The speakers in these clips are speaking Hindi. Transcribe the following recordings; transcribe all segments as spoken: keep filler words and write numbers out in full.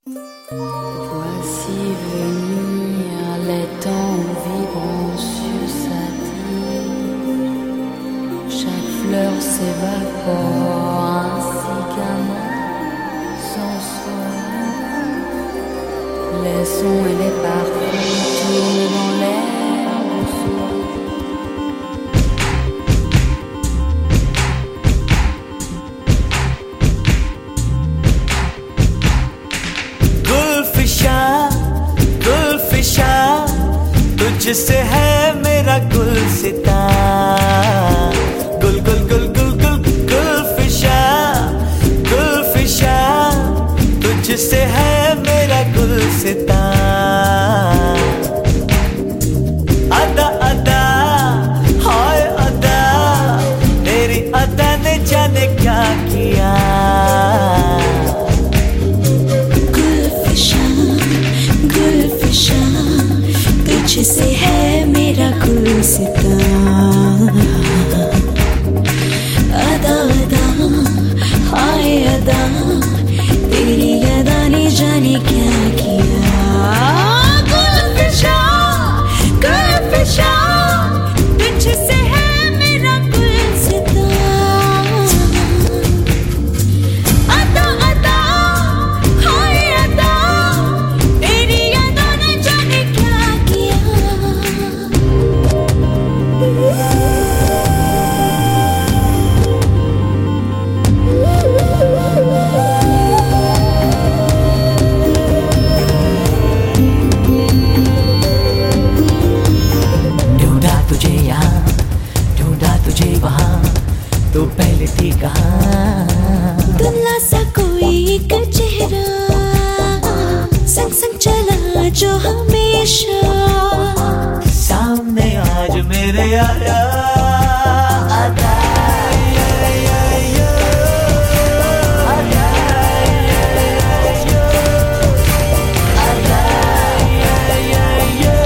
Voici venir les temps vibrant sur sa tige. Chaque fleur s'évapore ainsi qu'un monde sans son. Les sons et les parfums tournent dans l'air dessous. तुझसे है मेरा गुलसिता, गुल गुल गुल गुल गुल गुलफिशा, गुलफिशा तुझसे है मेरा गुलसिता। अदा अदा हाय अदा, तेरी अदा ने जाने क्या किया। गुलफिशा गुलफिशा तुझसे है मेरा गुलसिता। अदा अदा हाय अदा, तेरी अदा ने जाने क्या किया। गुलफिशा गुलफिशा तुझसे है मेरा गुलसिता। अदा अदा हाय अदा, तेरी अदा ने जाने क्या किया। ढूंढा तुझे यहाँ, ढूंढा तुझे वहाँ, तो पहले थी कहाँ। दुल्ला सा कोई एक चेहरा संग संग चला जो हमेशा। सामने आज मेरे आया अदा, या, या, या, अदा, या, या, अदा, या, या, या,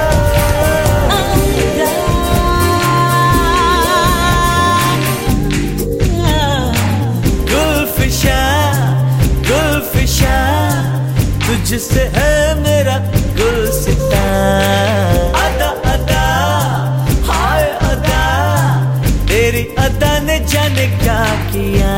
गुलफिशा गुलफिशा तुझसे है मेरा गुलसिता। अदा अदा हाय अदा, तेरी अदा ने जाने क्या किया।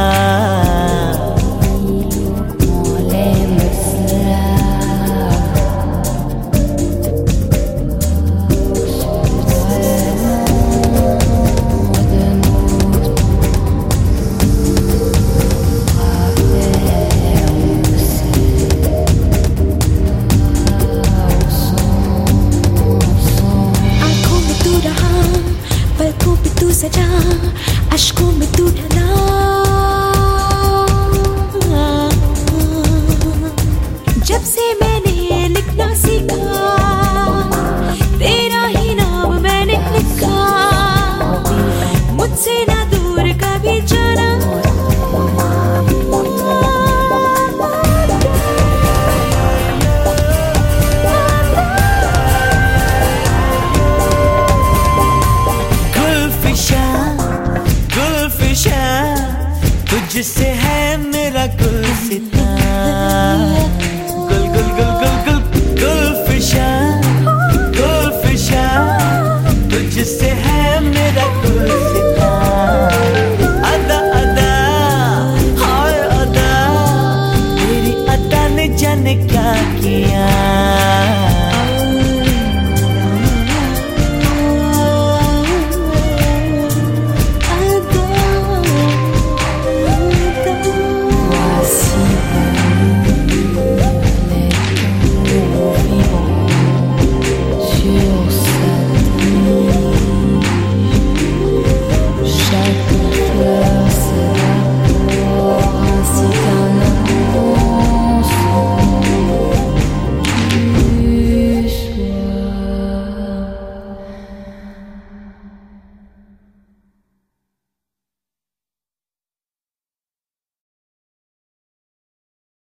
पलकों पे तू सजा, अश्कों में तू ढला। जब से मैंने लिखना सीखा, तेरा ही नाम मैंने लिखा। मुझसे ना दूर कभी जाना। तुझसे है मेरा गुलसिता। गुल गुल गुल गुल गुल गुलफिशा, गुलफिशा तुझसे है मेरा गुलसिता। अदा अदा हाय अदा, तेरी अदा ने जाने क्या किया।